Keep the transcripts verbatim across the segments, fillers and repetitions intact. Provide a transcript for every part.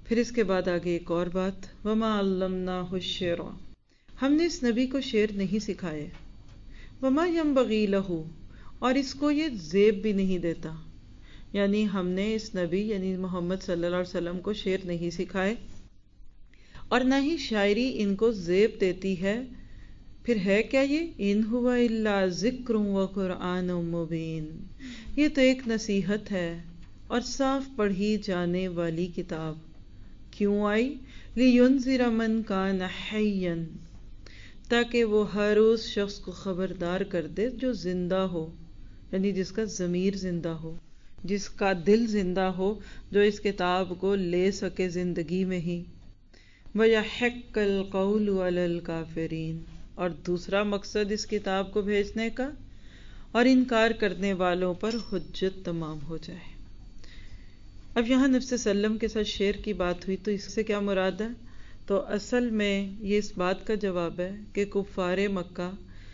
پھر اس کے بعد آگے ایک اور بات، وما علمناہ الشعر، ہم نے اس نبی کو شعر نہیں سکھائے، وما ینبغی لہ، اور اس کو یہ زیب بھی نہیں دیتا، یعنی ہم نے اس نبی یعنی محمد صلی اللہ علیہ وسلم کو شعر نہیں سکھائے اور نہ ہی شاعری ان کو زیب دیتی ہے۔ پھر ہے کیا یہ، ان ہوا الا ذکر و قرآن مبین، یہ تو ایک نصیحت ہے اور صاف پڑھی جانے والی کتاب۔ کیوں آئی، لینذر من کان حیا، تاکہ وہ ہر اس شخص کو خبردار کر دے جو زندہ ہو، یعنی جس کا ضمیر زندہ ہو، جس کا دل زندہ ہو، جو اس کتاب کو لے سکے زندگی میں ہی۔ وَيَحِقَّ الْقَوْلُ عَلَى الْكَافِرِينَ، اور دوسرا مقصد اس کتاب کو بھیجنے کا، اور انکار کرنے والوں پر حجت تمام ہو جائے۔ اب یہاں نبی صلی اللہ علیہ وسلم کے ساتھ شعر کی بات ہوئی تو اس سے کیا مراد ہے؟ تو اصل میں یہ اس بات کا جواب ہے کہ کفار مکہ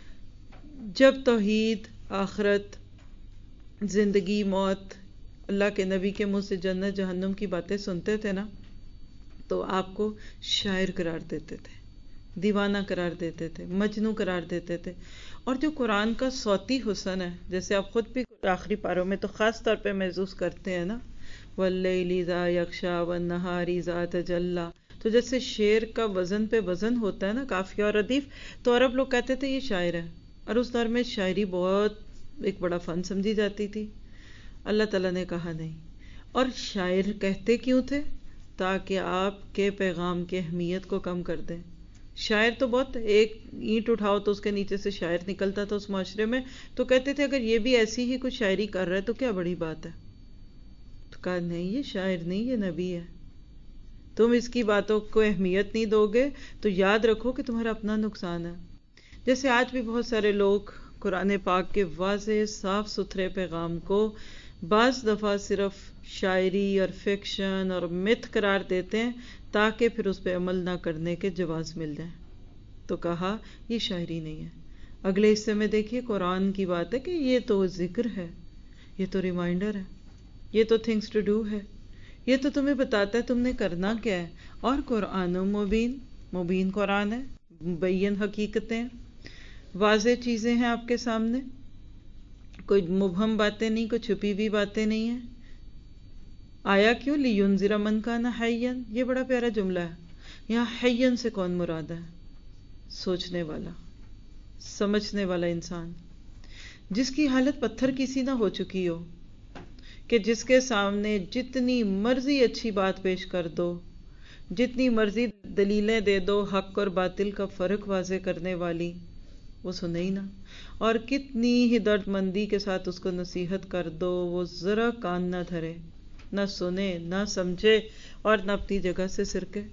جب توحید، آخرت، زندگی، موت، اللہ کے نبی کے منہ سے جنت جہنم کی باتیں سنتے تھے نا، تو آپ کو شاعر قرار دیتے تھے، دیوانہ قرار دیتے تھے، مجنوں قرار دیتے تھے۔ اور جو قرآن کا صوتی حسن ہے، جیسے آپ خود بھی آخری پاروں میں تو خاص طور پہ محسوس کرتے ہیں نا، واللیل اذا یغشی والنہار اذا تجلی، تو جیسے شعر کا وزن پہ وزن ہوتا ہے نا، قافیہ اور ردیف، تو عرب لوگ کہتے تھے یہ شاعر ہے، اور اس دور میں شاعری بہت ایک بڑا فن سمجھی جاتی تھی۔ اللہ تعالیٰ نے کہا نہیں، اور شاعر کہتے کیوں تھے؟ تاکہ آپ کے پیغام کی اہمیت کو کم کر دیں۔ شاعر تو بہت، ایک اینٹ اٹھاؤ تو اس کے نیچے سے شاعر نکلتا تھا اس معاشرے میں، تو کہتے تھے اگر یہ بھی ایسی ہی کچھ شاعری کر رہا ہے تو کیا بڑی بات ہے۔ تو کہا نہیں، یہ شاعر نہیں، یہ نبی ہے، تم اس کی باتوں کو اہمیت نہیں دو گے تو یاد رکھو کہ تمہارا اپنا نقصان ہے۔ جیسے آج بھی بہت سارے لوگ قرآن پاک کے واضح صاف ستھرے پیغام کو بعض دفعہ صرف شاعری اور فکشن اور متھ قرار دیتے ہیں تاکہ پھر اس پہ عمل نہ کرنے کے جواز مل جائیں۔ تو کہا یہ شاعری نہیں ہے۔ اگلے حصے میں دیکھیے قرآن کی بات ہے کہ یہ تو ذکر ہے، یہ تو ریمائنڈر ہے، یہ تو تھنگس ٹو ڈو ہے، یہ تو تمہیں بتاتا ہے تم نے کرنا کیا ہے۔ اور قرآن مبین، مبین قرآن ہے، مبین حقیقتیں، واضح چیزیں ہیں آپ کے سامنے، کوئی مبہم باتیں نہیں، کوئی چھپی ہوئی باتیں نہیں ہیں۔ آیا کیوں، لینذر من کان حیا، یہ بڑا پیارا جملہ ہے۔ یہاں حیا سے کون مراد ہے؟ سوچنے والا، سمجھنے والا انسان، جس کی حالت پتھر کی سی نہ ہو چکی ہو، کہ جس کے سامنے جتنی مرضی اچھی بات پیش کر دو، جتنی مرضی دلیلیں دے دو حق اور باطل کا فرق واضح کرنے والی، وہ سنے ہی نہ، اور کتنی ہی درد مندی کے ساتھ اس کو نصیحت کر دو، وہ ذرا کان نہ دھرے، نہ سنے، نہ سمجھے، اور نہ اپنی جگہ سے سرکے۔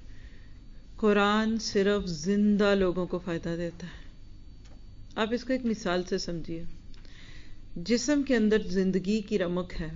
قرآن صرف زندہ لوگوں کو فائدہ دیتا ہے۔ آپ اس کو ایک مثال سے سمجھیے، جسم کے اندر زندگی کی رمق ہے،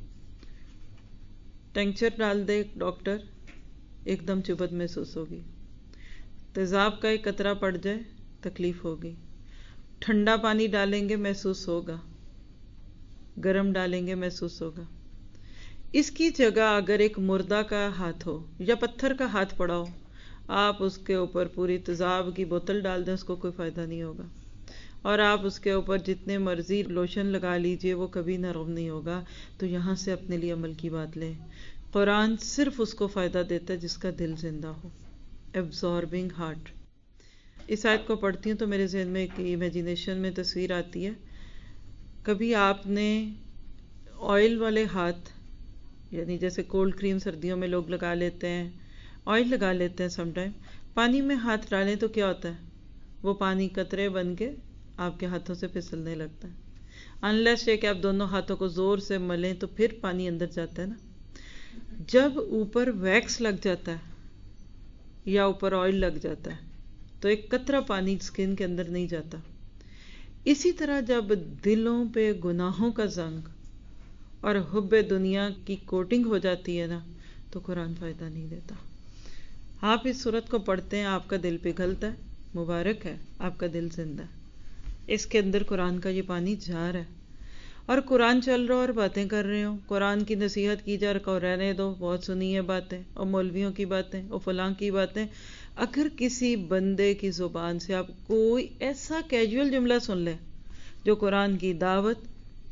ٹینکچر ڈال دے ڈاکٹر، ایک دم چبھت محسوس ہوگی، تیزاب کا ایک قطرہ پڑ جائے تکلیف ہوگی، ٹھنڈا پانی ڈالیں گے محسوس ہوگا، گرم ڈالیں گے محسوس ہوگا۔ اس کی جگہ اگر ایک مردہ کا ہاتھ ہو یا پتھر کا ہاتھ پڑا ہو، آپ اس کے اوپر پوری تیزاب کی بوتل ڈال دیں، اس کو کوئی فائدہ نہیں ہوگا، اور آپ اس کے اوپر جتنے مرضی لوشن لگا لیجئے وہ کبھی نرم نہیں ہوگا۔ تو یہاں سے اپنے لیے عمل کی بات لیں، قرآن صرف اس کو فائدہ دیتا ہے جس کا دل زندہ ہو، ایبزاربنگ ہارٹ۔ اس آیت کو پڑھتی ہوں تو میرے ذہن میں ایک امیجینیشن میں تصویر آتی ہے، کبھی آپ نے آئل والے ہاتھ، یعنی جیسے کولڈ کریم سردیوں میں لوگ لگا لیتے ہیں، آئل لگا لیتے ہیں سم ٹائم، پانی میں ہاتھ ڈالیں تو کیا ہوتا ہے، وہ پانی قطرے بن کے آپ کے ہاتھوں سے پھسلنے لگتا ہے۔ انلیس یہ کہ آپ دونوں ہاتھوں کو زور سے ملیں تو پھر پانی اندر جاتا ہے نا۔ جب اوپر ویکس لگ جاتا ہے یا اوپر آئل لگ جاتا ہے تو ایک قطرہ پانی سکن کے اندر نہیں جاتا۔ اسی طرح جب دلوں پہ گناہوں کا زنگ اور حب دنیا کی کوٹنگ ہو جاتی ہے نا، تو قرآن فائدہ نہیں دیتا۔ آپ اس سورت کو پڑھتے ہیں، آپ کا دل پگھلتا ہے، مبارک ہے، آپ کا دل زندہ ہے، اس کے اندر قرآن کا یہ پانی جار ہے۔ اور قرآن چل رہا اور باتیں کر رہے ہوں، قرآن کی نصیحت کی جا رہا، رہنے دو، بہت سنی ہے باتیں، اور مولویوں کی باتیں اور فلاں کی باتیں. اگر کسی بندے کی زبان سے آپ کوئی ایسا کیجول جملہ سن لیں جو قرآن کی دعوت،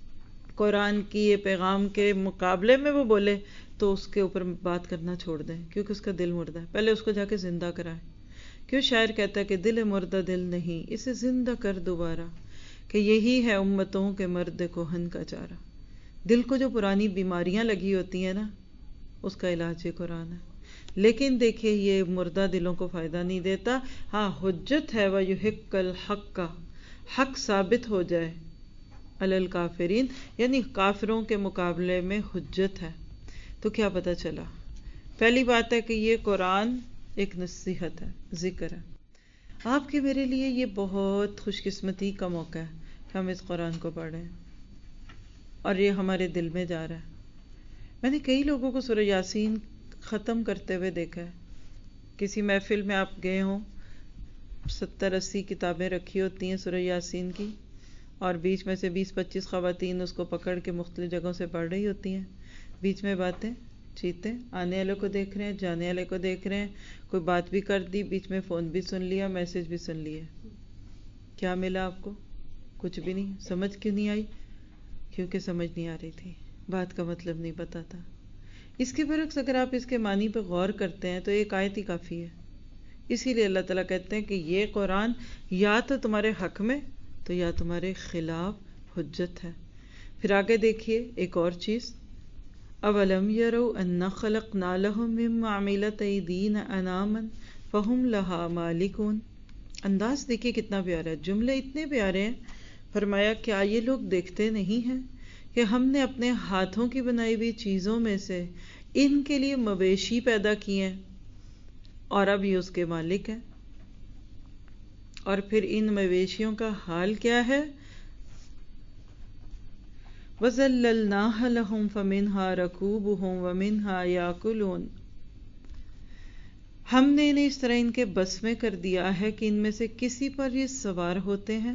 قرآن کی یہ پیغام کے مقابلے میں وہ بولے، تو اس کے اوپر بات کرنا چھوڑ دیں، کیونکہ اس کا دل مردہ ہے. پہلے اس کو جا کے زندہ کرائیں. کیوں شاعر کہتا ہے کہ دل مردہ دل نہیں، اسے زندہ کر دوبارہ، کہ یہی ہے امتوں کے مرد کوہن کا چارہ. دل کو جو پرانی بیماریاں لگی ہوتی ہیں نا، اس کا علاج یہ قرآن ہے. لیکن دیکھیے یہ مردہ دلوں کو فائدہ نہیں دیتا. ہاں حجت ہے وَيُحِقَّ الْحَقَّ، حق ثابت ہو جائے علی الکافرین، یعنی کافروں کے مقابلے میں حجت ہے. تو کیا پتہ چلا؟ پہلی بات ہے کہ یہ قرآن ایک نصیحت ہے، ذکر ہے. آپ کے میرے لیے یہ بہت خوش قسمتی کا موقع ہے کہ ہم اس قرآن کو پڑھیں اور یہ ہمارے دل میں جا رہا ہے. میں نے کئی لوگوں کو سورہ یاسین ختم کرتے ہوئے دیکھا ہے. کسی محفل میں آپ گئے ہوں، ستر اسی کتابیں رکھی ہوتی ہیں سورہ یاسین کی، اور بیچ میں سے بیس پچیس خواتین اس کو پکڑ کے مختلف جگہوں سے پڑھ رہی ہوتی ہیں. بیچ میں باتیں چیتے، آنے والے کو دیکھ رہے ہیں، جانے والے کو دیکھ رہے ہیں، کوئی بات بھی کر دی، بیچ میں فون بھی سن لیا، میسج بھی سن لیا. کیا ملا آپ کو؟ کچھ بھی نہیں. سمجھ کیوں نہیں آئی؟ کیونکہ سمجھ نہیں آ رہی تھی، بات کا مطلب نہیں پتا تھا. اس کے برعکس اگر آپ اس کے معنی پہ غور کرتے ہیں تو ایک آیت ہی کافی ہے. اسی لیے اللہ تعالیٰ کہتے ہیں کہ یہ قرآن یا تو تمہارے حق میں تو یا تمہارے خلاف حجت ہے. پھر آگے دیکھیے ایک اور چیز، اولم یروا انا خلقنا لهم مما عملت ایدینا انعاما فهم لها مالکون. انداز دیکھیے کتنا پیارا ہے، جملے اتنے پیارے ہیں. فرمایا کیا یہ لوگ دیکھتے نہیں ہیں کہ ہم نے اپنے ہاتھوں کی بنائی ہوئی چیزوں میں سے ان کے لیے مویشی پیدا کیے ہیں اور اب یہ اس کے مالک ہیں. اور پھر ان مویشیوں کا حال کیا ہے؟ وَذَلَّلْنَاهَا لَهُمْ فَمِنْهَا رَكُوبُهُمْ وَمِنْهَا يَأْكُلُونَ. ہم نے انہیں اس طرح ان کے بس میں کر دیا ہے کہ ان میں سے کسی پر یہ سوار ہوتے ہیں،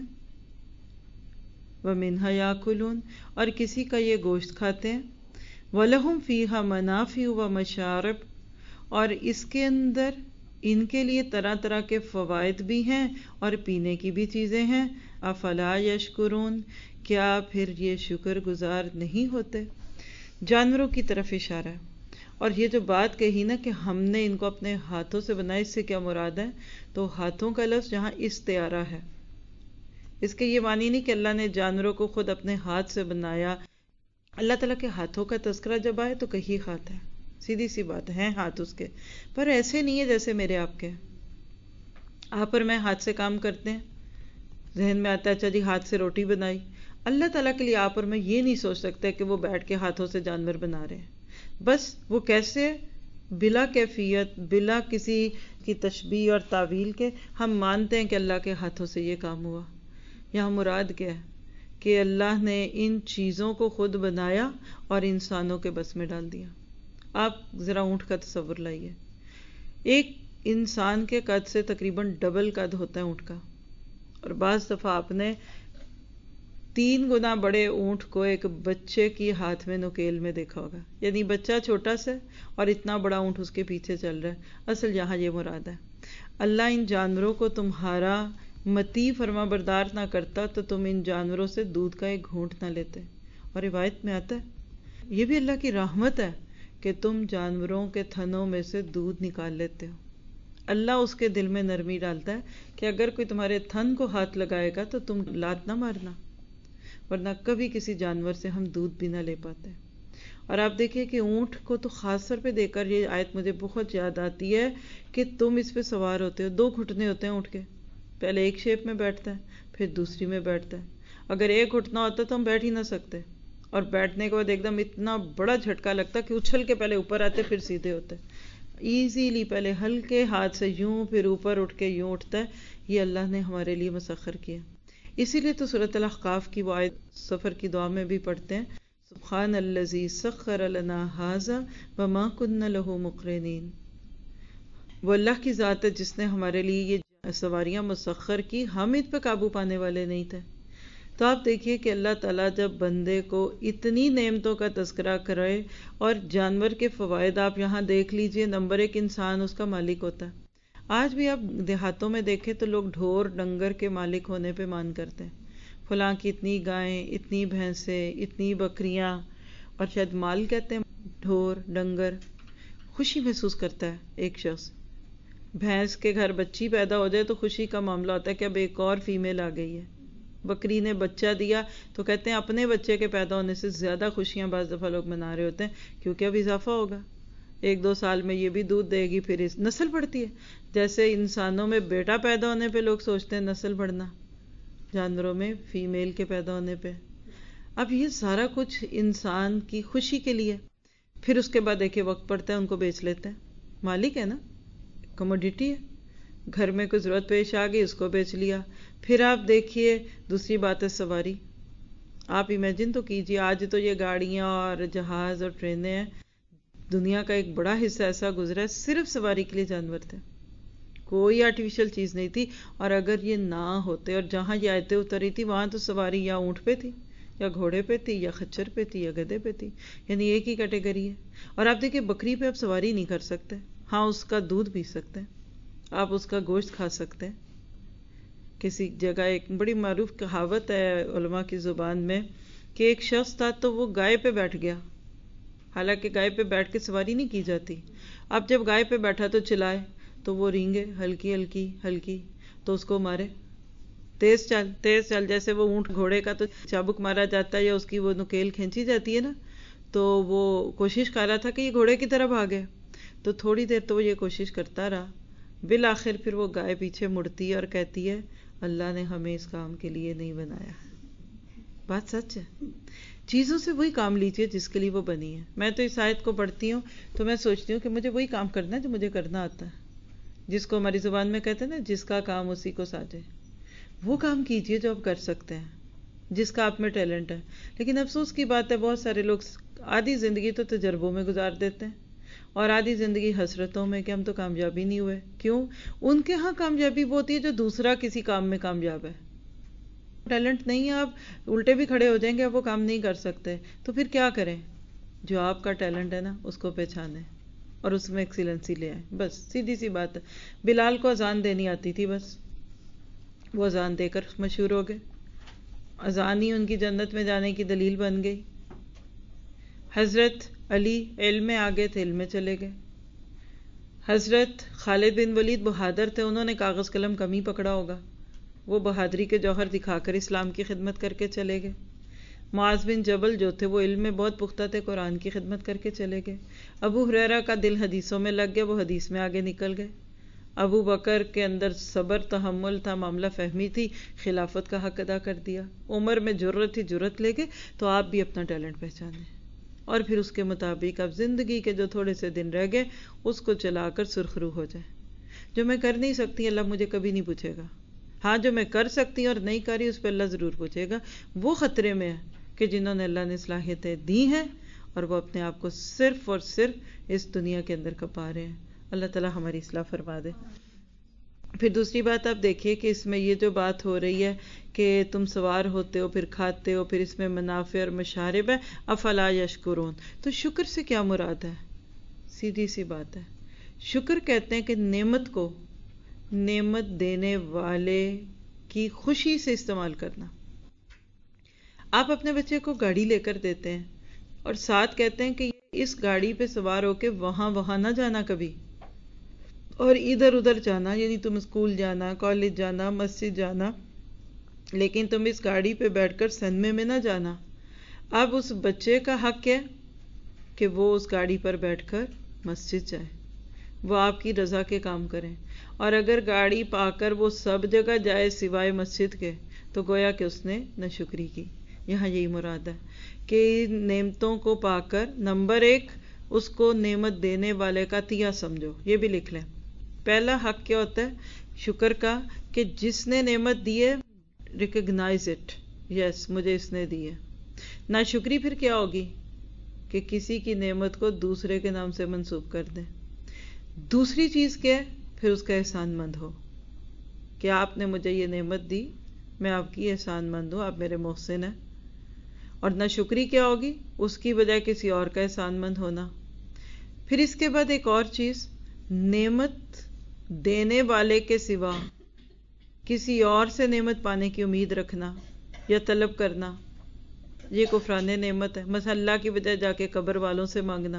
وَمِنْهَا يَأْكُلُونَ، اور کسی کا یہ گوشت کھاتے ہیں، وَلَهُمْ فِيهَا مَنَافِعُ وَمَشَارِبُ، اور اس کے اندر ان کے لیے طرح طرح کے فوائد بھی ہیں اور پینے کی بھی چیزیں ہیں. افلا یشکرون، کیا پھر یہ شکر گزار نہیں ہوتے؟ جانوروں کی طرف اشارہ ہے. اور یہ جو بات کہی نا کہ ہم نے ان کو اپنے ہاتھوں سے بنایا، اس سے کیا مراد ہے؟ تو ہاتھوں کا لفظ جہاں استعارہ ہے، اس کے یہ معنی نہیں کہ اللہ نے جانوروں کو خود اپنے ہاتھ سے بنایا. اللہ تعالیٰ کے ہاتھوں کا تذکرہ جب آئے تو کہیں ہاتھ ہے، سیدھی سی بات ہے ہاتھ اس کے، پر ایسے نہیں ہے جیسے میرے آپ کے. آپ اور میں ہاتھ سے کام کرتے ہیں، ذہن میں آتا ہے اچھا جی ہاتھ سے روٹی بنائی. اللہ تعالیٰ کے لیے آپ اور میں یہ نہیں سوچ سکتے کہ وہ بیٹھ کے ہاتھوں سے جانور بنا رہے ہیں. بس وہ کیسے؟ بلا کیفیت، بلا کسی کی تشبیہ اور تعویل کے ہم مانتے ہیں کہ اللہ کے ہاتھوں سے یہ کام ہوا. یہاں مراد کیا ہے؟ کہ اللہ نے ان چیزوں کو خود بنایا اور انسانوں کے بس میں ڈال دیا. آپ ذرا اونٹ کا تصور لائیے، ایک انسان کے قد سے تقریباً ڈبل قد ہوتا ہے اونٹ کا، اور بعض دفعہ آپ نے تین گنا بڑے اونٹ کو ایک بچے کی ہاتھ میں نکیل میں دیکھا ہوگا. یعنی بچہ چھوٹا سا اور اتنا بڑا اونٹ اس کے پیچھے چل رہا ہے. اصل یہاں یہ مراد ہے، اللہ ان جانوروں کو تمہارا متی فرما بردار نہ کرتا تو تم ان جانوروں سے دودھ کا ایک گھونٹ نہ لیتے. اور روایت میں آتا ہے یہ بھی اللہ کی رحمت ہے کہ تم جانوروں کے تھنوں میں سے دودھ نکال لیتے ہو. اللہ اس کے دل میں نرمی ڈالتا ہے کہ اگر کوئی تمہارے تھن کو ہاتھ لگائے گا تو تم لات نہ مارنا، ورنہ کبھی کسی جانور سے ہم دودھ بھی نہ لے پاتے. اور آپ دیکھیں کہ اونٹ کو تو خاص طور پہ دیکھ کر یہ آیت مجھے بہت یاد آتی ہے کہ تم اس پہ سوار ہوتے ہو، دو گھٹنے ہوتے ہیں اونٹ کے، پہلے ایک شیپ میں بیٹھتا ہے پھر دوسری میں بیٹھتا ہے. اگر ایک گھٹنا ہوتا تو ہم بیٹھ ہی نہ سکتے، اور بیٹھنے کے بعد ایک دم اتنا بڑا جھٹکا لگتا کہ اچھل کے پہلے اوپر آتے پھر سیدھے ہوتے. ایزیلی پہلے ہلکے ہاتھ سے یوں پھر اوپر اٹھ کے یوں اٹھتا ہے. یہ اللہ نے ہمارے لیے مسخر کیا. اسی لیے تو سورۃ الاحقاف کی وہ آیت سفر کی دعا میں بھی پڑھتے ہیں، سبحان الذی سخر لنا ھذا وما كنا له مقرنین. وہ اللہ کی ذات ہے جس نے ہمارے لیے یہ سواریاں مسخر کی، ہم ان پہ قابو پانے والے نہیں تھے. تو آپ دیکھیے کہ اللہ تعالیٰ جب بندے کو اتنی نعمتوں کا تذکرہ کرے، اور جانور کے فوائد آپ یہاں دیکھ لیجئے، نمبر ایک انسان اس کا مالک ہوتا ہے۔ آج بھی آپ دیہاتوں میں دیکھیں تو لوگ ڈھور ڈنگر کے مالک ہونے پہ مان کرتے ہیں، فلاں کی اتنی گائیں، اتنی بھینسیں، اتنی بکریاں، اور شاید مال کہتے ہیں ڈھور ڈنگر۔ خوشی محسوس کرتا ہے ایک شخص، بھینس کے گھر بچی پیدا ہو جائے تو خوشی کا معاملہ ہوتا ہے کہ اب ایک اور فیمیل آ گئی ہے، بکری نے بچہ دیا تو کہتے ہیں اپنے بچے کے پیدا ہونے سے زیادہ خوشیاں بعض دفعہ لوگ منا رہے ہوتے ہیں، کیونکہ اب اضافہ ہوگا، ایک دو سال میں یہ بھی دودھ دے گی، پھر اس نسل بڑھتی ہے۔ جیسے انسانوں میں بیٹا پیدا ہونے پہ لوگ سوچتے ہیں نسل بڑھنا، جانوروں میں فیمیل کے پیدا ہونے پہ۔ اب یہ سارا کچھ انسان کی خوشی کے لیے، پھر اس کے بعد دیکھیں وقت پڑتا ہے ان کو بیچ لیتے ہیں، مالک ہے نا، کموڈیٹی ہے، گھر میں کوئی ضرورت پیش آ گئی اس کو بیچ لیا۔ پھر آپ دیکھیے دوسری بات ہے سواری، آپ امیجن تو کیجئے، آج تو یہ گاڑیاں اور جہاز اور ٹرینیں ہیں، دنیا کا ایک بڑا حصہ ایسا گزرا ہے صرف سواری کے لیے جانور تھے، کوئی آرٹیفیشل چیز نہیں تھی، اور اگر یہ نہ ہوتے اور جہاں یہ آیتیں اتری تھی وہاں تو سواری یا اونٹ پہ تھی یا گھوڑے پہ تھی یا خچر پہ تھی یا گدھے پہ تھی، یعنی ایک ہی کیٹیگری ہے۔ اور آپ دیکھیں بکری پہ آپ سواری نہیں کر سکتے، ہاں اس کا دودھ پی سکتے ہیں، آپ اس کا گوشت کھا سکتے ہیں۔ کسی جگہ ایک بڑی معروف کہاوت ہے علماء کی زبان میں کہ ایک شخص تھا تو وہ گائے پہ بیٹھ گیا، حالانکہ گائے پہ بیٹھ کے سواری نہیں کی جاتی، اب جب گائے پہ بیٹھا تو چلائے تو وہ رینگے ہلکی ہلکی ہلکی، تو اس کو مارے، تیز چل تیز چل، جیسے وہ اونٹ گھوڑے کا تو چابک مارا جاتا ہے یا اس کی وہ نکیل کھینچی جاتی ہے نا، تو وہ کوشش کر رہا تھا کہ یہ گھوڑے کی طرف بھاگے، تو تھوڑی دیر تو وہ یہ کوشش کرتا رہا، بالآخر پھر وہ گائے پیچھے مڑتی ہے اور کہتی ہے اللہ نے ہمیں اس کام کے لیے نہیں بنایا۔ بات سچ ہے، چیزوں سے وہی کام لیجئے جس کے لیے وہ بنی ہے۔ میں تو اس آیت کو پڑھتی ہوں تو میں سوچتی ہوں کہ مجھے وہی کام کرنا ہے جو مجھے کرنا آتا ہے، جس کو ہماری زبان میں کہتے ہیں نا جس کا کام اسی کو ساجے، وہ کام کیجئے جو آپ کر سکتے ہیں، جس کا آپ میں ٹیلنٹ ہے۔ لیکن افسوس کی بات ہے بہت سارے لوگ آدھی زندگی تو تجربوں میں گزار دیتے ہیں اور آدھی زندگی حسرتوں میں کہ ہم تو کامیابی نہیں ہوئے۔ کیوں؟ ان کے ہاں کامیابی وہ ہوتی ہے جو دوسرا کسی کام میں کامیاب ہے، ٹیلنٹ نہیں ہے، آپ الٹے بھی کھڑے ہو جائیں گے، آپ وہ کام نہیں کر سکتے، تو پھر کیا کریں؟ جو آپ کا ٹیلنٹ ہے نا اس کو پہچانیں اور اس میں ایکسیلنسی لے آئیں، بس سیدھی سی بات ہے۔ بلال کو اذان دینی آتی تھی، بس وہ اذان دے کر مشہور ہو گئے، اذان ہی ان کی جنت میں جانے کی دلیل بن گئی۔ حضرت علی علم میں آگے تھے، علم میں چلے گئے۔ حضرت خالد بن ولید بہادر تھے، انہوں نے کاغذ قلم کم ہی پکڑا ہوگا، وہ بہادری کے جوہر دکھا کر اسلام کی خدمت کر کے چلے گئے۔ معاذ بن جبل جو تھے وہ علم میں بہت پختہ تھے، قرآن کی خدمت کر کے چلے گئے۔ ابو ہریرہ کا دل حدیثوں میں لگ گیا، وہ حدیث میں آگے نکل گئے۔ ابو بکر کے اندر صبر تحمل تھا، معاملہ فہمی تھی، خلافت کا حق ادا کر دیا۔ عمر میں جرت تھی، جرت لے گئے۔ تو آپ بھی اپنا ٹیلنٹ پہچانیں اور پھر اس کے مطابق اب زندگی کے جو تھوڑے سے دن رہ گئے اس کو چلا کر سرخرو ہو جائے۔ جو میں کر نہیں سکتی اللہ مجھے کبھی نہیں پوچھے گا، ہاں جو میں کر سکتی اور نہیں کری اس پہ اللہ ضرور پوچھے گا۔ وہ خطرے میں ہے کہ جنہوں نے اللہ نے صلاحیتیں دی ہیں اور وہ اپنے آپ کو صرف اور صرف اس دنیا کے اندر کھپا رہے ہیں۔ اللہ تعالی ہماری اصلاح فرما دے۔ پھر دوسری بات آپ دیکھیے کہ اس میں یہ جو بات ہو رہی ہے کہ تم سوار ہوتے ہو پھر کھاتے ہو، پھر اس میں منافع اور مشارب ہے، افلا یشکرون، تو شکر سے کیا مراد ہے؟ سیدھی سی بات ہے، شکر کہتے ہیں کہ نعمت کو نعمت دینے والے کی خوشی سے استعمال کرنا۔ آپ اپنے بچے کو گاڑی لے کر دیتے ہیں اور ساتھ کہتے ہیں کہ اس گاڑی پہ سوار ہو کے وہاں وہاں نہ جانا کبھی، اور ادھر ادھر جانا، یعنی تم اسکول جانا، کالج جانا، مسجد جانا، لیکن تم اس گاڑی پہ بیٹھ کر سنمے میں نہ جانا۔ اب اس بچے کا حق ہے کہ وہ اس گاڑی پر بیٹھ کر مسجد جائے، وہ آپ کی رضا کے کام کریں، اور اگر گاڑی پا کر وہ سب جگہ جائے سوائے مسجد کے تو گویا کہ اس نے ناشکری کی۔ یہاں یہی مراد ہے کہ نعمتوں کو پا کر نمبر ایک اس کو نعمت دینے والے کا تیا سمجھو، یہ بھی لکھ لیں۔ پہلا حق کیا ہوتا ہے شکر کا کہ جس نے نعمت دی ہے ریکگنائز اٹ، یس مجھے اس نے دی ہے۔ ناشکری پھر کیا ہوگی کہ کسی کی نعمت کو دوسرے کے نام سے منسوب کر دیں۔ دوسری چیز کیا ہے؟ پھر اس کا احسان مند ہو کہ آپ نے مجھے یہ نعمت دی میں آپ کی احسان مند ہوں، آپ میرے محسن ہیں. اور ناشکری کیا ہوگی؟ اس کی بجائے کسی اور کا احسان مند ہونا. پھر اس کے بعد ایک اور چیز، نعمت دینے والے کے سوا کسی اور سے نعمت پانے کی امید رکھنا یا طلب کرنا، یہ کفران نعمت ہے. مثلا اللہ کی بجائے جا کے قبر والوں سے مانگنا،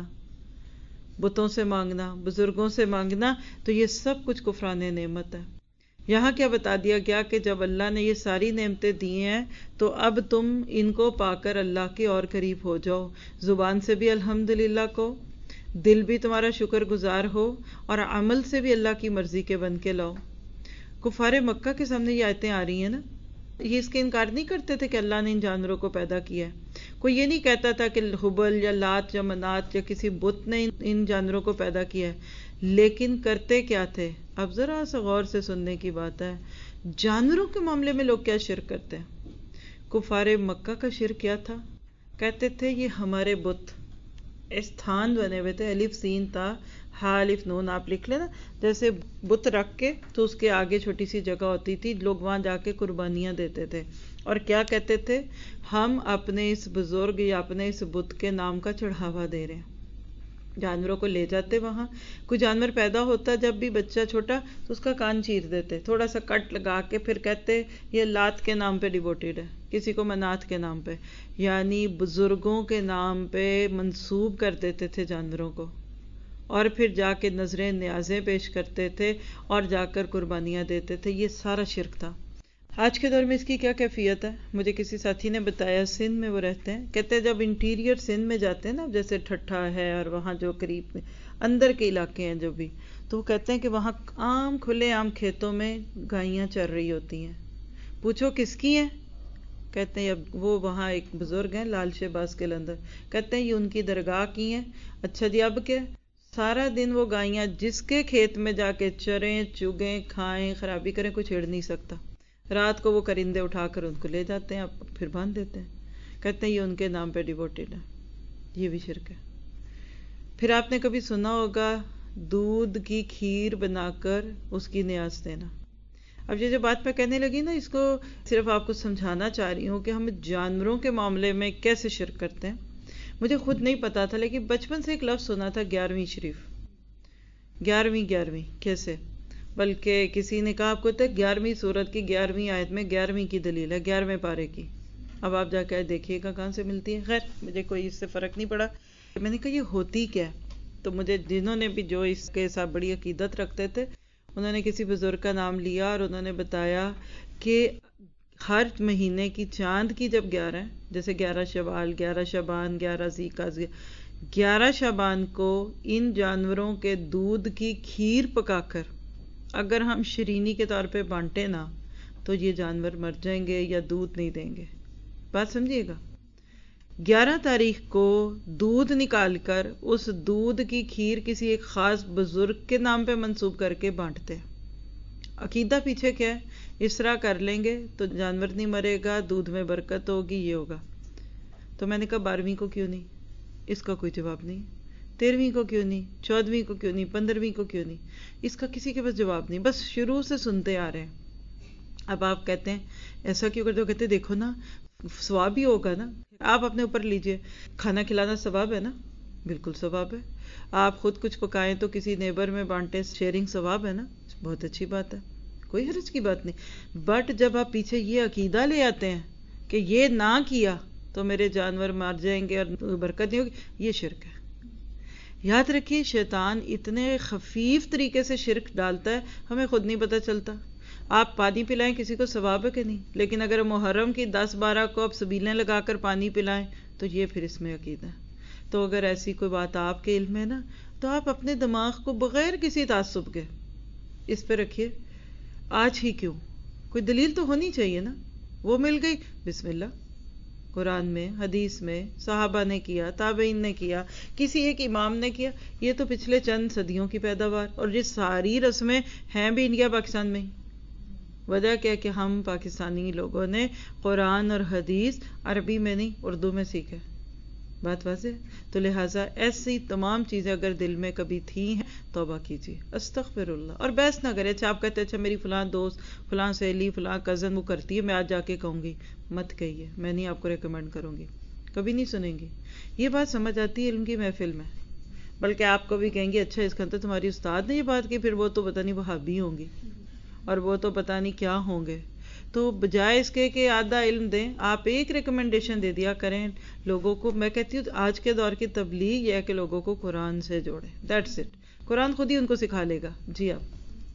بتوں سے مانگنا، بزرگوں سے مانگنا، تو یہ سب کچھ کفران نعمت ہے. یہاں کیا بتا دیا گیا کہ جب اللہ نے یہ ساری نعمتیں دی ہیں تو اب تم ان کو پا کر اللہ کے اور قریب ہو جاؤ. زبان سے بھی الحمدللہ کو، دل بھی تمہارا شکر گزار ہو، اور عمل سے بھی اللہ کی مرضی کے بن کے لاؤ. کفار مکہ کے سامنے یہ آیتیں آ رہی ہیں نا، یہ اس کے انکار نہیں کرتے تھے کہ اللہ نے ان جانوروں کو پیدا کیا ہے. کوئی یہ نہیں کہتا تھا کہ حبل یا لات یا منات یا کسی بت نے ان جانوروں کو پیدا کیا ہے. لیکن کرتے کیا تھے؟ اب ذرا سا غور سے سننے کی بات ہے. جانوروں کے معاملے میں لوگ کیا شرک کرتے ہیں؟ کفار مکہ کا شرک کیا تھا؟ کہتے تھے یہ ہمارے بت استھان بنے ہوئے تھے، الف سین تا ہا الف نون آپ لکھ لینا، جیسے بت رکھ کے تو اس کے آگے چھوٹی سی جگہ ہوتی تھی، لوگ وہاں جا کے قربانیاں دیتے تھے. اور کیا کہتے تھے؟ ہم اپنے اس بزرگ یا اپنے اس بت کے نام کا چڑھاوا دے رہے ہیں. جانوروں کو لے جاتے وہاں. کوئی جانور پیدا ہوتا جب بھی بچہ چھوٹا تو اس کا کان چیر دیتے، تھوڑا سا کٹ لگا کے، پھر کہتے یہ لات کے نام پہ ڈیووٹیڈ ہے، کسی کو منات کے نام پہ، یعنی بزرگوں کے نام پہ منسوب کر دیتے تھے جانوروں کو. اور پھر جا کے نظریں نیازیں پیش کرتے تھے اور جا کر قربانیاں دیتے تھے. یہ سارا شرک تھا. آج کے دور میں اس کی کیا کیفیت ہے؟ مجھے کسی ساتھی نے بتایا، سندھ میں وہ رہتے ہیں، کہتے ہیں جب انٹیریئر سندھ میں جاتے ہیں نا، جیسے ٹھٹھا ہے اور وہاں جو قریب میں اندر کے علاقے ہیں جو بھی، تو وہ کہتے ہیں کہ وہاں عام کھلے عام کھیتوں میں گائیاں چر رہی ہوتی ہیں. پوچھو کس کی ہیں؟ کہتے ہیں اب وہ وہاں ایک بزرگ ہیں لال شہباز کے اندر، کہتے ہیں یہ ان کی درگاہ کی ہیں. اچھا جی، اب کیا؟ سارا دن وہ گائیاں جس کے کھیت میں جا کے چریں، چگیں، کھائیں، خرابی کریں، کوئی چھیڑ نہیں سکتا. رات کو وہ کرندے اٹھا کر ان کو لے جاتے ہیں، پھر باندھ دیتے ہیں. کہتے ہیں یہ ان کے نام پہ ڈیووٹیڈ ہے. یہ بھی شرک ہے. پھر آپ نے کبھی سنا ہوگا دودھ کی کھیر بنا کر اس کی نیاز دینا. اب یہ جو بات میں کہنے لگی نا، اس کو صرف آپ کو سمجھانا چاہ رہی ہوں کہ ہم جانوروں کے معاملے میں کیسے شرک کرتے ہیں. مجھے خود نہیں پتا تھا، لیکن بچپن سے ایک لفظ سنا تھا، گیارہویں شریف. گیارہویں گیارہویں کیسے؟ بلکہ کسی نے کہا آپ کو تک گیارہویں سورت کی گیارہویں آیت میں گیارہویں کی دلیل ہے، گیارہویں پارے کی. اب آپ جا کے دیکھیے گا کہاں سے ملتی ہے. خیر مجھے کوئی اس سے فرق نہیں پڑا. میں نے کہا یہ ہوتی کیا ہے؟ تو مجھے جنہوں نے بھی جو اس کے ساتھ بڑی عقیدت رکھتے تھے، انہوں نے کسی بزرگ کا نام لیا اور انہوں نے بتایا کہ ہر مہینے کی چاند کی جب گیارہ ہے، جیسے گیارہ شوال، گیارہ شعبان، گیارہ ذی القعدہ، گیارہ شعبان کو ان جانوروں کے دودھ کی کھیر پکا کر اگر ہم شرینی کے طور پہ بانٹے نا تو یہ جانور مر جائیں گے یا دودھ نہیں دیں گے. بات سمجھیے گا. گیارہ تاریخ کو دودھ نکال کر اس دودھ کی کھیر کسی ایک خاص بزرگ کے نام پہ منسوب کر کے بانٹتے ہیں. عقیدہ پیچھے کیا ہے؟ اس طرح کر لیں گے تو جانور نہیں مرے گا، دودھ میں برکت ہوگی، یہ ہوگا. تو میں نے کہا بارہویں کو کیوں نہیں؟ اس کا کوئی جواب نہیں. تیرہویں کو کیوں نہیں؟ چودہویں کو کیوں نہیں؟ پندرہویں کو کیوں نہیں؟ اس کا کسی کے پاس جواب نہیں. بس شروع سے سنتے آ رہے ہیں. اب آپ کہتے ہیں ایسا کیوں کرتے ہو؟ کہتے ہیں دیکھو نا ثواب ہی ہوگا نا. آپ اپنے اوپر لیجئے، کھانا کھلانا ثواب ہے نا؟ بالکل ثواب ہے. آپ خود کچھ پکائیں تو کسی نیبر میں بانٹیں، شیئرنگ ثواب ہے نا؟ بہت اچھی بات ہے، کوئی حرج کی بات نہیں. بٹ جب آپ پیچھے یہ عقیدہ لے آتے ہیں کہ یہ نہ کیا تو میرے جانور مر جائیں گے اور برکت نہیں ہوگی، یہ شرک ہے. یاد رکھیے شیطان اتنے خفیف طریقے سے شرک ڈالتا ہے، ہمیں خود نہیں پتہ چلتا. آپ پانی پلائیں کسی کو ثواب ہے کہ نہیں، لیکن اگر محرم کی دس بارہ کو آپ سبیلیں لگا کر پانی پلائیں تو یہ پھر اس میں عقیدہ ہے. تو اگر ایسی کوئی بات آپ کے علم ہے نا، تو آپ اپنے دماغ کو بغیر کسی تعصب کے اس پہ رکھیے. آج ہی کیوں؟ کوئی دلیل تو ہونی چاہیے نا. وہ مل گئی، بسم اللہ. قرآن میں، حدیث میں، صحابہ نے کیا، تابعین نے کیا، کسی ایک امام نے کیا. یہ تو پچھلے چند صدیوں کی پیداوار، اور یہ ساری رسمیں ہیں بھی انڈیا پاکستان میں ہی. وجہ کیا کہ ہم پاکستانی لوگوں نے قرآن اور حدیث عربی میں نہیں اردو میں سیکھے. بات واضح؟ تو لہٰذا ایسی تمام چیزیں اگر دل میں کبھی تھیں ہیں توبہ کیجیے، استغفر اللہ، اور بحث نہ کرے. اچھا آپ کہتے ہیں اچھا میری فلاں دوست، فلاں سہیلی، فلاں کزن وہ کرتی ہے، میں آج جا کے کہوں گی، مت کہیے، میں نہیں آپ کو ریکمینڈ کروں گی، کبھی نہیں سنیں گی. یہ بات سمجھ آتی ہے علم کی محفل میں، بلکہ آپ کو بھی کہیں گے اچھا اس کا تو تمہاری استاد نے یہ بات کی، پھر وہ تو پتہ نہیں وہابی ہوں گی اور وہ تو پتہ نہیں کیا ہوں گے. تو بجائے اس کے کہ آدھا علم دیں، آپ ایک ریکمنڈیشن دے دیا کریں لوگوں کو. میں کہتی ہوں آج کے دور کی تبلیغ یہ ہے کہ لوگوں کو قرآن سے جوڑیں، دیٹس اٹ. قرآن خود ہی ان کو سکھا لے گا. جی آپ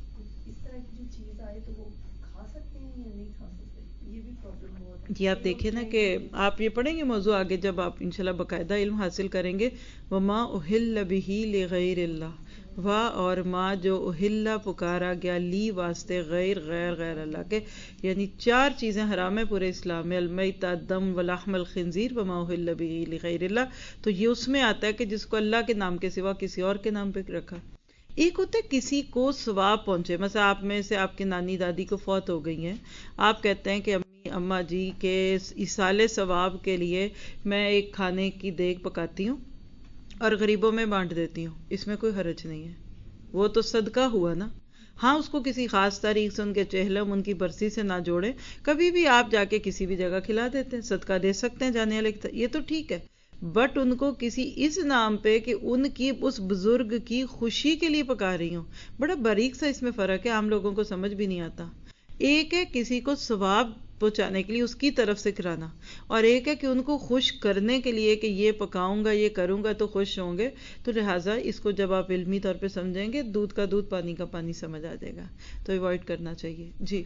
اس طرح کی جو چیز آئے تو وہ کھا سکتے ہیں یا نہیں کھا سکتے، یہ بھی پرابلم بہت ہے. جی آپ دیکھیں نا کہ آپ یہ پڑھیں گے موضوع آگے جب آپ انشاءاللہ باقاعدہ علم حاصل کریں گے. وما احل بہ لغیر اللہ، وا اور ماں جو احلہ پکارا گیا لی واسطے غیر غیر غیر اللہ کے، یعنی چار چیزیں حرام ہیں پورے اسلام میں، المیتہ دم ولحم الخنزیر وما احل بہ لغیر اللہ. تو یہ اس میں آتا ہے کہ جس کو اللہ کے نام کے سوا کسی اور کے نام پہ رکھا. ایک ہوتا ہے کسی کو ثواب پہنچے، مثلا آپ میں سے آپ کی نانی دادی کو فوت ہو گئی ہیں، آپ کہتے ہیں کہ امی اماں جی کے ایصال ثواب کے لیے میں ایک کھانے کی دیگ پکاتی ہوں اور غریبوں میں بانٹ دیتی ہوں، اس میں کوئی حرج نہیں ہے، وہ تو صدقہ ہوا نا. ہاں اس کو کسی خاص تاریخ سے ان کے چہلم ان کی برسی سے نہ جوڑیں، کبھی بھی آپ جا کے کسی بھی جگہ کھلا دیتے ہیں، صدقہ دے سکتے ہیں جانے والے، یہ تو ٹھیک ہے. بٹ ان کو کسی اس نام پہ کہ ان کی اس بزرگ کی خوشی کے لیے پکا رہی ہوں، بڑا باریک سا اس میں فرق ہے، عام لوگوں کو سمجھ بھی نہیں آتا. ایک ہے کسی کو ثواب پہنچانے کے لیے اس کی طرف سے کرانا، اور ایک ہے کہ ان کو خوش کرنے کے لیے کہ یہ پکاؤں گا یہ کروں گا تو خوش ہوں گے. تو لہٰذا اس کو جب آپ علمی طور پہ سمجھیں گے دودھ کا دودھ پانی کا پانی سمجھ آ جائے گا، تو ایوائڈ کرنا چاہیے. جی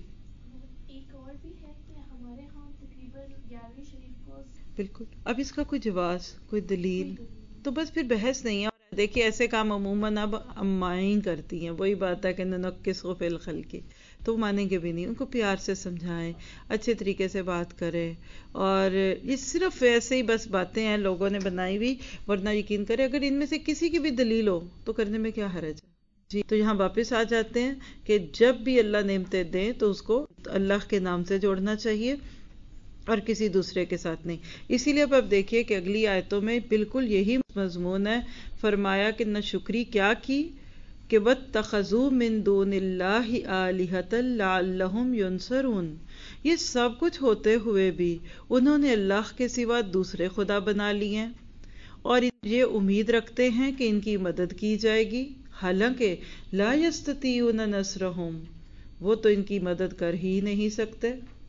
ایک اور بھی ہے کہ ہمارے ہاں تقریباً گیارہویں شریف کو بالکل. اب اس کا کوئی جواز، کوئی دلیل، تو بس پھر بحث نہیں ہے. دیکھیے ایسے کام عموماً اب امائیں کرتی ہیں، وہی بات ہے کہ ننکس فی الخلق، تو مانیں گے بھی نہیں. ان کو پیار سے سمجھائیں، اچھے طریقے سے بات کریں، اور یہ صرف ایسے ہی بس باتیں ہیں لوگوں نے بنائی ہوئی، ورنہ یقین کریں اگر ان میں سے کسی کی بھی دلیل ہو تو کرنے میں کیا حرج ہے. جی تو یہاں واپس آ جاتے ہیں کہ جب بھی اللہ نعمتیں دیں تو اس کو اللہ کے نام سے جوڑنا چاہیے اور کسی دوسرے کے ساتھ نہیں. اسی لیے اب آپ دیکھیے کہ اگلی آیتوں میں بالکل یہی مضمون ہے. فرمایا کہ نہ شکری کیا کی کہ وَاتَّخَذُوا مِن دُونِ اللَّهِ آلِهَةً لَعَلَّهُمْ يُنصَرُونَ، یہ سب کچھ ہوتے ہوئے بھی انہوں نے اللہ کے سوا دوسرے خدا بنا لیے اور یہ امید رکھتے ہیں کہ ان کی مدد کی جائے گی، حالانکہ لا يَسْتَطِيعُونَ نَصْرَهُمْ، وہ تو ان کی مدد کر ہی نہیں سکتے.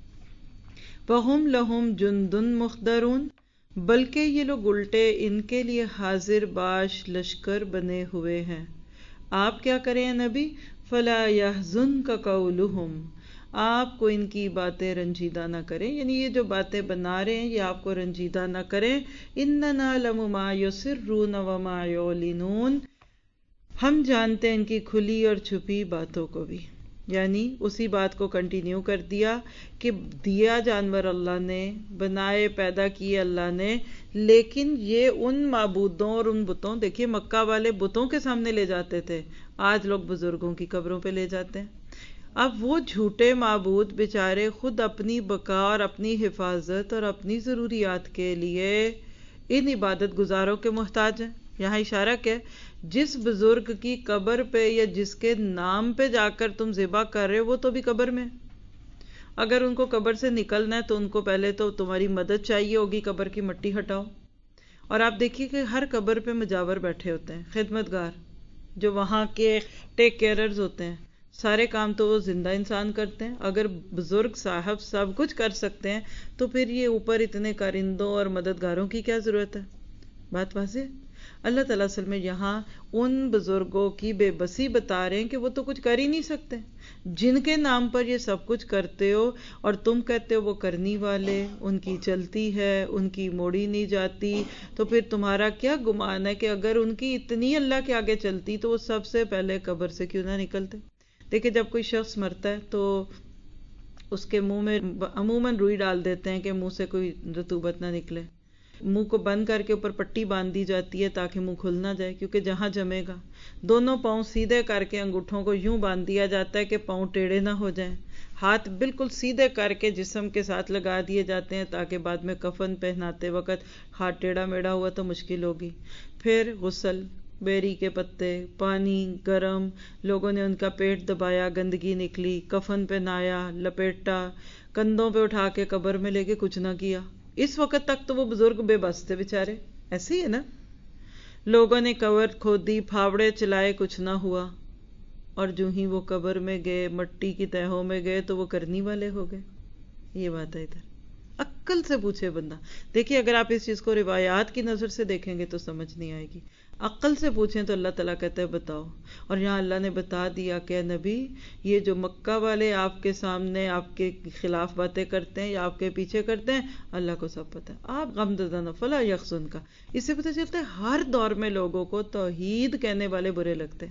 وَهُمْ لَهُمْ جُنْدٌ مُحْضَرُونَ، بلکہ یہ لوگ الٹے ان کے لیے حاضر باش لشکر بنے ہوئے ہیں. آپ کیا کریں نبی؟ فَلَا يَحْزُنْكَ قَوْلُهُمْ، آپ کو ان کی باتیں رنجیدہ نہ کریں، یعنی یہ جو باتیں بنا رہے ہیں یہ آپ کو رنجیدہ نہ کریں. إِنَّا نَعْلَمُ مَا يُسِرُّونَ وَمَا يُعْلِنُونَ، ہم جانتے ہیں ان کی کھلی اور چھپی باتوں کو بھی. یعنی اسی بات کو کنٹینیو کر دیا کہ دیا جانور اللہ نے، بنائے پیدا کیے اللہ نے، لیکن یہ ان معبودوں اور ان بتوں، دیکھیے مکہ والے بتوں کے سامنے لے جاتے تھے، آج لوگ بزرگوں کی قبروں پہ لے جاتے ہیں. اب وہ جھوٹے معبود بیچارے خود اپنی بقا اور اپنی حفاظت اور اپنی ضروریات کے لیے ان عبادت گزاروں کے محتاج ہیں. یہاں اشارہ کیا، جس بزرگ کی قبر پہ یا جس کے نام پہ جا کر تم ذبح کر رہے ہو وہ تو بھی قبر میں، اگر ان کو قبر سے نکلنا ہے تو ان کو پہلے تو تمہاری مدد چاہیے ہوگی، قبر کی مٹی ہٹاؤ. اور آپ دیکھیے کہ ہر قبر پہ مجاور بیٹھے ہوتے ہیں، خدمتگار جو وہاں کے ٹیک کیئررز ہوتے ہیں، سارے کام تو وہ زندہ انسان کرتے ہیں. اگر بزرگ صاحب سب کچھ کر سکتے ہیں تو پھر یہ اوپر اتنے کارندوں اور مددگاروں کی کیا ضرورت ہے. بات واضح. اللہ تعالیٰ اصل میں یہاں ان بزرگوں کی بے بسی بتا رہے ہیں کہ وہ تو کچھ کر ہی نہیں سکتے، جن کے نام پر یہ سب کچھ کرتے ہو اور تم کہتے ہو وہ کرنی والے، ان کی چلتی ہے، ان کی موڑی نہیں جاتی. تو پھر تمہارا کیا گمان ہے کہ اگر ان کی اتنی اللہ کے آگے چلتی تو وہ سب سے پہلے قبر سے کیوں نہ نکلتے. دیکھیں جب کوئی شخص مرتا ہے تو اس کے منہ میں عموماً روئی ڈال دیتے ہیں کہ منہ سے کوئی رطوبت نہ نکلے، منہ کو بند کر کے اوپر پٹی باندھ دی جاتی ہے تاکہ منہ کھل نہ جائے، کیونکہ جہاں جمے گا. دونوں پاؤں سیدھے کر کے انگوٹھوں کو یوں باندھ دیا جاتا ہے کہ پاؤں ٹیڑھے نہ ہو جائیں. ہاتھ بالکل سیدھے کر کے جسم کے ساتھ لگا دیے جاتے ہیں تاکہ بعد میں کفن پہناتے وقت ہاتھ ٹیڑھا میڑھا ہوا تو مشکل ہوگی. پھر غسل، بیری کے پتے، پانی گرم، لوگوں نے ان کا پیٹ دبایا، گندگی نکلی، کفن پہنایا، لپیٹا، کندھوں پہ اٹھا کے قبر میں لے کے کچھ نہ کیا. اس وقت تک تو وہ بزرگ بے بس تھے بیچارے. ایسے ہی ہے نا. لوگوں نے قبر کھودی، پھاوڑے چلائے، کچھ نہ ہوا، اور جو ہی وہ قبر میں گئے، مٹی کی تہوں میں گئے تو وہ کرنی والے ہو گئے. یہ بات ہے. ادھر عقل سے پوچھے بندہ. دیکھیے اگر آپ اس چیز کو روایات کی نظر سے دیکھیں گے تو سمجھ نہیں آئے گی. عقل سے پوچھیں تو اللہ تعالیٰ کہتے ہیں بتاؤ. اور یہاں اللہ نے بتا دیا کہ نبی یہ جو مکہ والے آپ کے سامنے آپ کے خلاف باتیں کرتے ہیں یا آپ کے پیچھے کرتے ہیں، اللہ کو سب پتہ ہے. آپ غمزدہ نہ فلا یحزن کا. اس سے پتہ چلتا ہے ہر دور میں لوگوں کو توحید کہنے والے برے لگتے ہیں.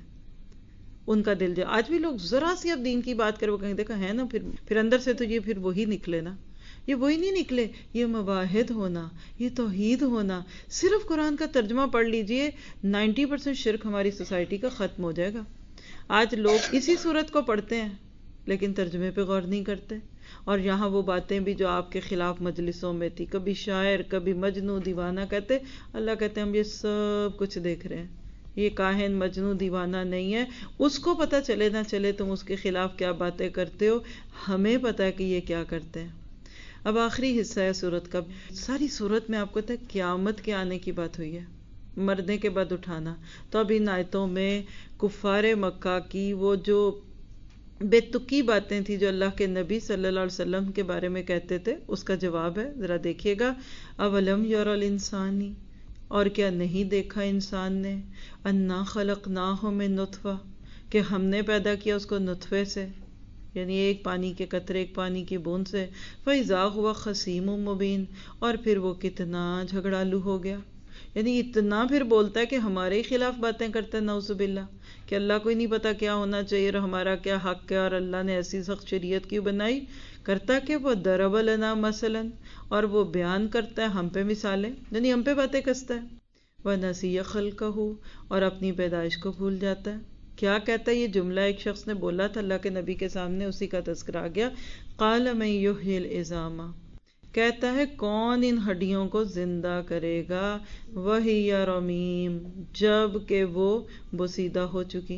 ان کا دل جو آج بھی لوگ ذرا سی اب دین کی بات کرے وہ کہیں دیکھا ہے نا، پھر پھر اندر سے تو یہ پھر وہی نکلے نا. یہ وہی نہیں نکلے. یہ مواحد ہونا، یہ توحید ہونا. صرف قرآن کا ترجمہ پڑھ لیجئے، نائنٹی پرسنٹ شرک ہماری سوسائٹی کا ختم ہو جائے گا. آج لوگ اسی صورت کو پڑھتے ہیں لیکن ترجمے پہ غور نہیں کرتے. اور یہاں وہ باتیں بھی جو آپ کے خلاف مجلسوں میں تھی، کبھی شاعر کبھی مجنوں دیوانہ کہتے، اللہ کہتے ہیں ہم یہ سب کچھ دیکھ رہے ہیں. یہ کاہن مجنوں دیوانہ نہیں ہے. اس کو پتہ چلے نہ چلے تم اس کے خلاف کیا باتیں کرتے ہو، ہمیں پتہ ہے کہ یہ کیا کرتے ہیں. اب آخری حصہ ہے سورت کا. ساری سورت میں آپ کو پتہ ہے قیامت کے آنے کی بات ہوئی ہے، مرنے کے بعد اٹھانا. تو اب ان آیتوں میں کفار مکہ کی وہ جو بے تکی باتیں تھی جو اللہ کے نبی صلی اللہ علیہ وسلم کے بارے میں کہتے تھے، اس کا جواب ہے. ذرا دیکھیے گا. اولم یری الانسانی، اور کیا نہیں دیکھا انسان نے، انا خلقناہ من نطفہ، کہ ہم نے پیدا کیا اس کو نطفے سے، یعنی ایک پانی کے قطرے، ایک پانی کی بوند سے. فَإِذَا هُوَ خَصِيمٌ مُّبِينٌ، اور پھر وہ کتنا جھگڑالو ہو گیا. یعنی اتنا پھر بولتا ہے کہ ہمارے خلاف باتیں کرتا ہے، نعوذ باللہ، کہ اللہ کو ہی نہیں پتا کیا ہونا چاہیے اور ہمارا کیا حق ہے، اور اللہ نے ایسی سخت شریعت کیوں بنائی. کرتا کہ وہ ضرب لنا مثلا، اور وہ بیان کرتا ہے ہم پہ مثالیں، یعنی ہم پہ باتیں کستا ہے. وَنَسِيَ خَلْقَهُ، اور اپنی پیدائش کو بھول جاتا ہے. کیا کہتا ہے یہ جملہ ایک شخص نے بولا تھا اللہ کے نبی کے سامنے، اسی کا تذکرہ آ گیا. قَالَ مَن يُحْيِي الْعِظَامَ، کہتا ہے کون ان ہڈیوں کو زندہ کرے گا. وَهِيَ رَمِيمٌ، جب کہ وہ بوسیدہ ہو چکی.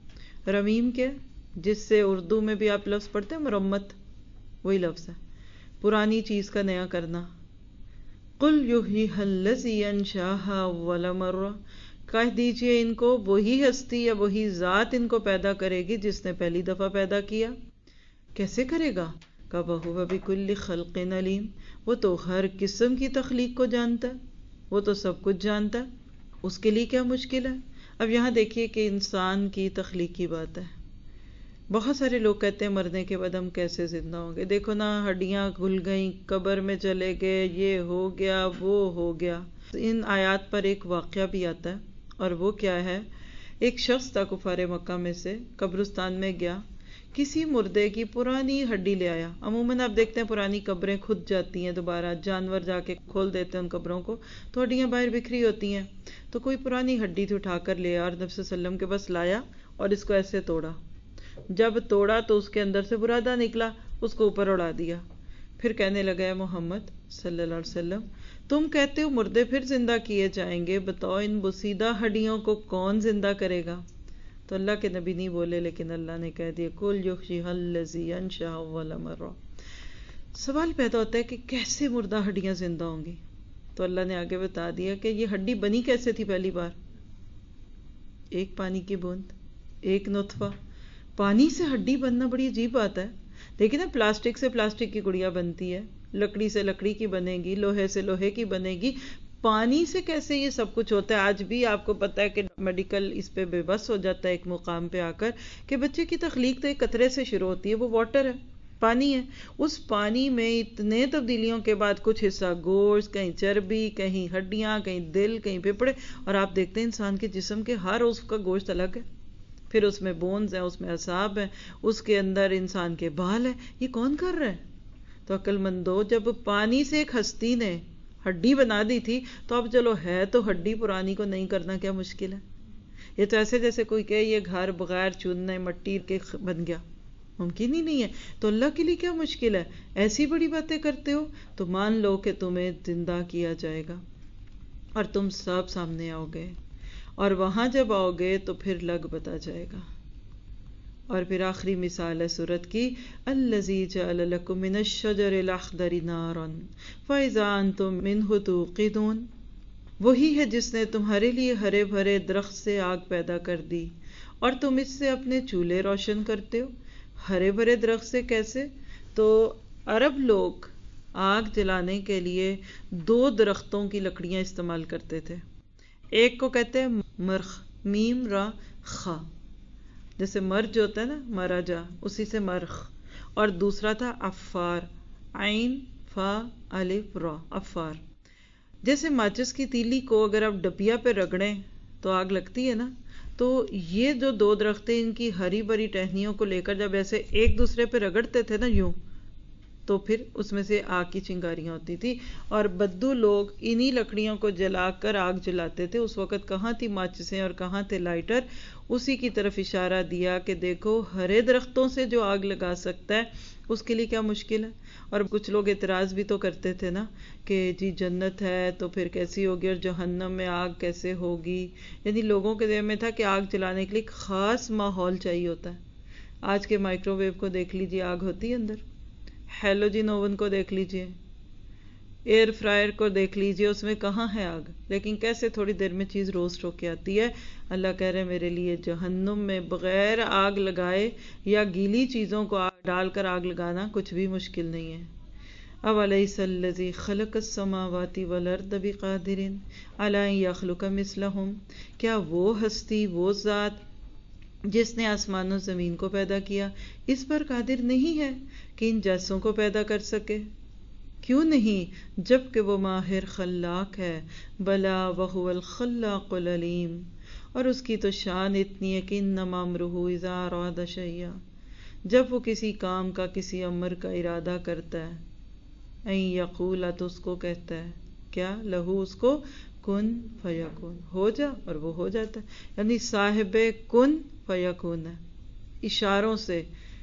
رمیم کے جس سے اردو میں بھی آپ لفظ پڑھتے ہیں مرمت، وہی لفظ ہے، پرانی چیز کا نیا کرنا. قُلْ يُحْيِيهَا الَّذِي أَنشَأَهَا أَوَّلَ مَرَّةٍ، کہہ دیجئے ان کو وہی ہستی یا وہی ذات ان کو پیدا کرے گی جس نے پہلی دفعہ پیدا کیا. کیسے کرے گا؟ کہ وَهُوَ بِكُلِّ خَلْقٍ عَلِيمٌ، وہ تو ہر قسم کی تخلیق کو جانتا ہے، وہ تو سب کچھ جانتا ہے، اس کے لیے کیا مشکل ہے. اب یہاں دیکھیے کہ انسان کی تخلیق کی بات ہے. بہت سارے لوگ کہتے ہیں مرنے کے بعد ہم کیسے زندہ ہوں گے، دیکھو نا ہڈیاں گھل گئیں، قبر میں چلے گئے، یہ ہو گیا وہ ہو گیا. ان آیات پر ایک واقعہ بھی آتا ہے، اور وہ کیا ہے، ایک شخص تھا کفار مکہ میں سے، قبرستان میں گیا، کسی مردے کی پرانی ہڈی لے آیا. عموماً آپ دیکھتے ہیں پرانی قبریں کھد جاتی ہیں، دوبارہ جانور جا کے کھول دیتے ہیں ان قبروں کو، تو ہڈیاں باہر بکھری ہوتی ہیں. تو کوئی پرانی ہڈی تھی، اٹھا کر لے اور نبی صلی اللہ علیہ وسلم کے پاس لایا اور اس کو ایسے توڑا. جب توڑا تو اس کے اندر سے برادہ نکلا، اس کو اوپر اڑا دیا. پھر کہنے لگا ہے محمد صلی اللہ علیہ وسلم، تم کہتے ہو مردے پھر زندہ کیے جائیں گے، بتاؤ ان بوسیدہ ہڈیوں کو کون زندہ کرے گا. تو اللہ کے نبی نہیں بولے، لیکن اللہ نے کہہ دیا قُلْ يُحْيِيهَا الَّذِي أَنشَأَهَا أَوَّلَ مَرَّةٍ. سوال پیدا ہوتا ہے کہ کیسے مردہ ہڈیاں زندہ ہوں گی. تو اللہ نے آگے بتا دیا کہ یہ ہڈی بنی کیسے تھی پہلی بار، ایک پانی کی بوند، ایک نطفہ. پانی سے ہڈی بننا بڑی عجیب بات ہے. دیکھیں نا پلاسٹک سے پلاسٹک کی گڑیا بنتی ہے، لکڑی سے لکڑی کی بنے گی، لوہے سے لوہے کی بنے گی، پانی سے کیسے یہ سب کچھ ہوتا ہے. آج بھی آپ کو پتا ہے کہ میڈیکل اس پہ بے بس ہو جاتا ہے ایک مقام پہ آ کر کہ بچے کی تخلیق تو ایک قطرے سے شروع ہوتی ہے، وہ واٹر ہے، پانی ہے. اس پانی میں اتنے تبدیلیوں کے بعد کچھ حصہ گوشت، کہیں چربی، کہیں ہڈیاں، کہیں دل، کہیں پھپھڑے، اور آپ دیکھتے ہیں انسان کے جسم کے ہر عضو کا گوشت الگ ہے. پھر اس میں بونز ہیں، اس میں اعصاب ہیں، اس کے اندر انسان کے بال ہیں. یہ کون کر رہا ہے؟ تو عقل مندو، جب پانی سے ایک ہستی نے ہڈی بنا دی تھی تو اب چلو ہے تو ہڈی پرانی کو نہیں کرنا کیا مشکل ہے. یہ تو ایسے جیسے کوئی کہے یہ گھر بغیر چننے مٹی کے بن گیا. ممکن ہی نہیں ہے. تو اللہ کے لیے کیا مشکل ہے؟ ایسی بڑی باتیں کرتے ہو تو مان لو کہ تمہیں زندہ کیا جائے گا اور تم سب سامنے آؤ گے، اور وہاں جب آؤ گے تو پھر لگ بتا جائے گا. اور پھر آخری مثال ہے سورت کی، الذی جعل لکم من الشجر الاخضر نارا فاذا انتم منہ توقدون. وہی ہے جس نے تمہارے لیے ہرے بھرے درخت سے آگ پیدا کر دی اور تم اس سے اپنے چولہے روشن کرتے ہو. ہرے بھرے درخت سے کیسے؟ تو عرب لوگ آگ جلانے کے لیے دو درختوں کی لکڑیاں استعمال کرتے تھے. ایک کو کہتے ہیں مرخ، میم را خا، جیسے مرج ہوتا ہے نا، مراجا، اسی سے مرخ. اور دوسرا تھا افار، عین فا الف را، افار. جیسے ماچس کی تیلی کو اگر آپ ڈبیا پہ رگڑیں تو آگ لگتی ہے نا، تو یہ جو دو درخت ان کی ہری بری ٹہنیوں کو لے کر جب ایسے ایک دوسرے پہ رگڑتے تھے نا یوں، تو پھر اس میں سے آگ کی چنگاریاں ہوتی تھی. اور بدو لوگ انہی لکڑیوں کو جلا کر آگ جلاتے تھے. اس وقت کہاں تھی ماچسیں اور کہاں تھے لائٹر؟ اسی کی طرف اشارہ دیا کہ دیکھو ہرے درختوں سے جو آگ لگا سکتا ہے اس کے لیے کیا مشکل ہے. اور کچھ لوگ اعتراض بھی تو کرتے تھے نا کہ جی جنت ہے تو پھر کیسی ہوگی اور جہنم میں آگ کیسے ہوگی. یعنی لوگوں کے ذہن میں تھا کہ آگ جلانے کے لیے ایک خاص ماحول چاہیے ہوتا ہے. آج کے مائکرو ویو کو دیکھ لیجیے، آگ ہوتی ہے اندر. ہیلوجن اوون کو دیکھ لیجئے، ایئر فرائر کو دیکھ لیجئے، اس میں کہاں ہے آگ؟ لیکن کیسے تھوڑی دیر میں چیز روسٹ ہو کے آتی ہے. اللہ کہہ رہے میرے لیے جہنم میں بغیر آگ لگائے یا گیلی چیزوں کو ڈال کر آگ لگانا کچھ بھی مشکل نہیں ہے. اولیس الذی خلق السماوات والارض بقادر علی ان یخلق مثلہم. کیا وہ ہستی، وہ ذات جس نے آسمان و زمین کو پیدا کیا، اس پر قادر نہیں ہے کہ ان جیسوں کو پیدا کر سکے؟ کیوں نہیں، جبکہ وہ ماہر خلاق ہے. بلا وہو الخلاق العلیم. اور اس کی تو شان اتنی ہے کہ انما امرہ اذا اراد شیئا، جب وہ کسی کام کا، کسی امر کا ارادہ کرتا ہے، این یقول، تو اس کو کہتا ہے کیا، لہو، اس کو، کن فیکون، ہو جا، اور وہ ہو جاتا ہے. یعنی صاحب کن فیکون ہے، اشاروں سے،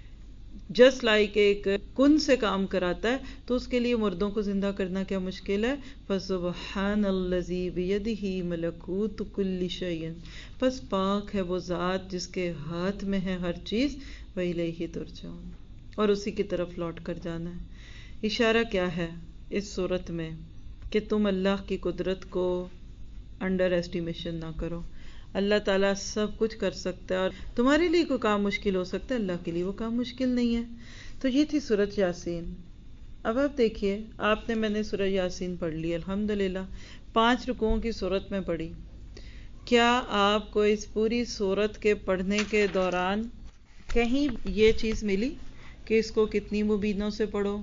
جسٹ لائک ایک کن سے کام کراتا ہے. تو اس کے لیے مردوں کو زندہ کرنا کیا مشکل ہے؟ فسبحان الذی بیدہ ملکوت کل شیء. پس پاک ہے وہ ذات جس کے ہاتھ میں ہے ہر چیز، وإلیہ ترجعون، اور اسی کی طرف لوٹ کر جانا ہے. اشارہ کیا ہے اس صورت میں؟ کہ تم اللہ کی قدرت کو انڈر ایسٹیمیشن نہ کرو. اللہ تعالیٰ سب کچھ کر سکتا ہے، اور تمہارے لیے کوئی کام مشکل ہو سکتا ہے، اللہ کے لیے وہ کام مشکل نہیں ہے. تو یہ تھی سورۃ یاسین. اب آپ دیکھیے، آپ نے، میں نے سورۃ یاسین پڑھ لی الحمدللہ، پانچ رکوعوں کی سورت میں پڑھی. کیا آپ کو اس پوری سورت کے پڑھنے کے دوران کہیں یہ چیز ملی کہ اس کو کتنی مبینوں سے پڑھو،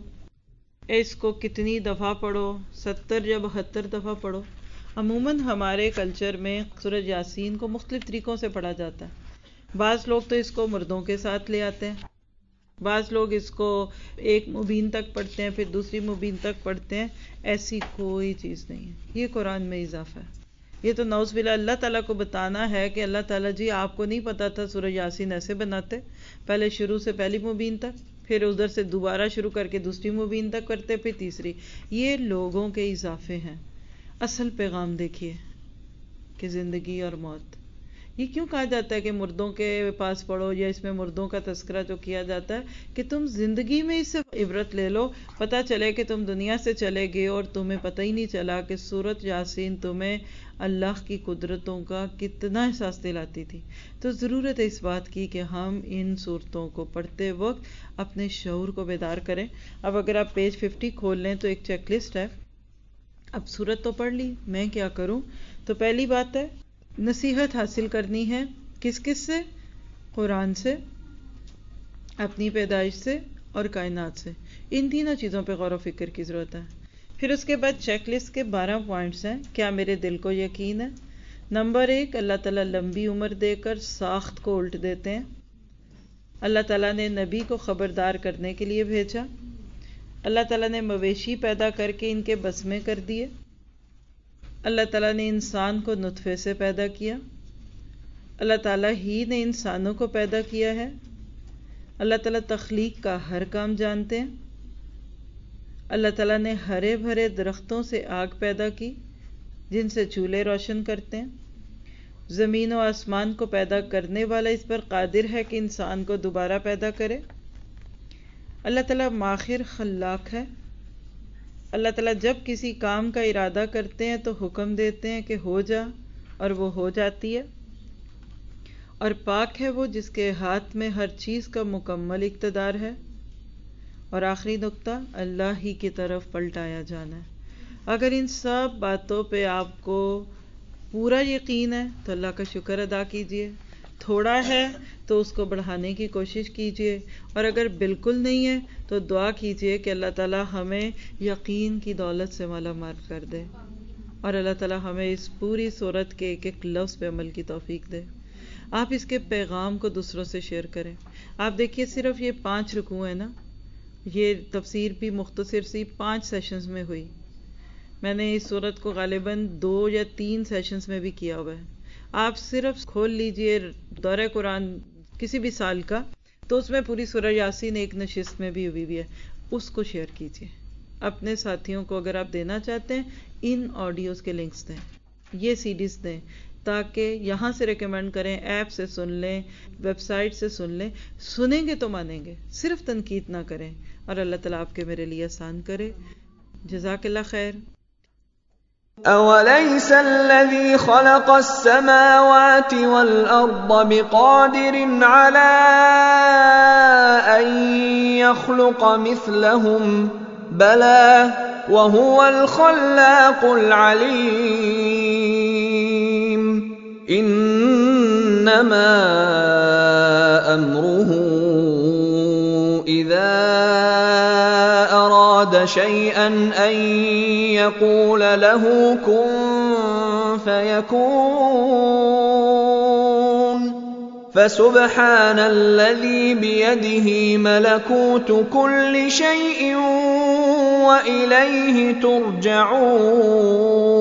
اس کو کتنی دفعہ پڑھو، ستر یا بہتر دفعہ پڑھو؟ عموماً ہمارے کلچر میں سورۃ یاسین کو مختلف طریقوں سے پڑھا جاتا ہے. بعض لوگ تو اس کو مردوں کے ساتھ لے آتے ہیں، بعض لوگ اس کو ایک مبین تک پڑھتے ہیں، پھر دوسری مبین تک پڑھتے ہیں. ایسی کوئی چیز نہیں ہے، یہ قرآن میں اضافہ ہے. یہ تو نعوذ باللہ اللہ تعالیٰ کو بتانا ہے کہ اللہ تعالیٰ جی آپ کو نہیں پتا تھا سورۃ یاسین ایسے بناتے، پہلے شروع سے پہلی مبین تک، پھر ادھر سے دوبارہ شروع کر کے دوسری مبین تک کرتے، پھر تیسری. یہ لوگوں کے اضافے ہیں. اصل پیغام دیکھیے کہ زندگی اور موت. یہ کیوں کہا جاتا ہے کہ مردوں کے پاس پڑھو، یا اس میں مردوں کا تذکرہ جو کیا جاتا ہے کہ تم زندگی میں اس سے عبرت لے لو، پتہ چلے کہ تم دنیا سے چلے گئے اور تمہیں پتہ ہی نہیں چلا کہ سورۃ یاسین تمہیں اللہ کی قدرتوں کا کتنا احساس دلاتی تھی. تو ضرورت ہے اس بات کی کہ ہم ان صورتوں کو پڑھتے وقت اپنے شعور کو بیدار کریں. اب اگر آپ پیج ففٹی کھول لیں تو ایک چیک لسٹ ہے. اب صورت تو پڑھ لی، میں کیا کروں؟ تو پہلی بات ہے نصیحت حاصل کرنی ہے. کس کس سے؟ قرآن سے، اپنی پیدائش سے، اور کائنات سے. ان تینوں چیزوں پہ غور و فکر کی ضرورت ہے. پھر اس کے بعد چیک لسٹ کے بارہ پوائنٹس ہیں. کیا میرے دل کو یقین ہے؟ نمبر ایک، اللہ تعالیٰ لمبی عمر دے کر ساخت کو الٹ دیتے ہیں. اللہ تعالیٰ نے نبی کو خبردار کرنے کے لیے بھیجا. اللہ تعالیٰ نے مویشی پیدا کر کے ان کے بس میں کر دیے. اللہ تعالیٰ نے انسان کو نطفے سے پیدا کیا. اللہ تعالیٰ ہی نے انسانوں کو پیدا کیا ہے. اللہ تعالیٰ تخلیق کا ہر کام جانتے ہیں. اللہ تعالیٰ نے ہرے بھرے درختوں سے آگ پیدا کی جن سے چولہے روشن کرتے ہیں. زمین و آسمان کو پیدا کرنے والا اس پر قادر ہے کہ انسان کو دوبارہ پیدا کرے. اللہ تعالیٰ ماخر خلاق ہے. اللہ تعالیٰ جب کسی کام کا ارادہ کرتے ہیں تو حکم دیتے ہیں کہ ہو جا، اور وہ ہو جاتی ہے. اور پاک ہے وہ جس کے ہاتھ میں ہر چیز کا مکمل اقتدار ہے. اور آخری نقطہ، اللہ ہی کی طرف پلٹایا جانا ہے. اگر ان سب باتوں پہ آپ کو پورا یقین ہے تو اللہ کا شکر ادا کیجئے. تھوڑا ہے تو اس کو بڑھانے کی کوشش کیجئے، اور اگر بالکل نہیں ہے تو دعا کیجئے کہ اللہ تعالیٰ ہمیں یقین کی دولت سے مالا مال کر دے، اور اللہ تعالیٰ ہمیں اس پوری صورت کے ایک ایک لفظ پہ عمل کی توفیق دے. آپ اس کے پیغام کو دوسروں سے شیئر کریں. آپ دیکھیے صرف یہ پانچ رکوع ہیں نا، یہ تفسیر بھی مختصر سی پانچ سیشنز میں ہوئی. میں نے اس صورت کو غالباً دو یا تین سیشنز میں بھی کیا ہوا ہے. آپ صرف کھول لیجئے دورہ قرآن کسی بھی سال کا، تو اس میں پوری سورہ یاسین ایک نشست میں بھی ہوئی ہے. اس کو شیئر کیجئے اپنے ساتھیوں کو. اگر آپ دینا چاہتے ہیں ان آڈیوز کے لنکس دیں، یہ سی ڈیز دیں، تاکہ یہاں سے ریکمینڈ کریں، ایپ سے سن لیں، ویب سائٹ سے سن لیں. سنیں گے تو مانیں گے، صرف تنقید نہ کریں. اور اللہ تعالیٰ آپ کے میرے لیے آسان کرے. جزاک اللہ خیر. أَوَلَيْسَ الَّذِي خَلَقَ السَّمَاوَاتِ وَالْأَرْضَ بِقَادِرٍ عَلَىٰ أَن يَخْلُقَ مِثْلَهُم بَلَىٰ وَهُوَ الْخَلَّاقُ الْعَلِيمُ. إِنَّمَا أَمْرُهُ إِذَا أَرَادَ شَيْئًا أَن يَقُولَ لَهُ كُن فَيَكُونُ. فَسُبْحَانَ الَّذِي بِيَدِهِ مَلَكُوتُ كُلِّ شَيْءٍ وَإِلَيْهِ تُرْجَعُونَ.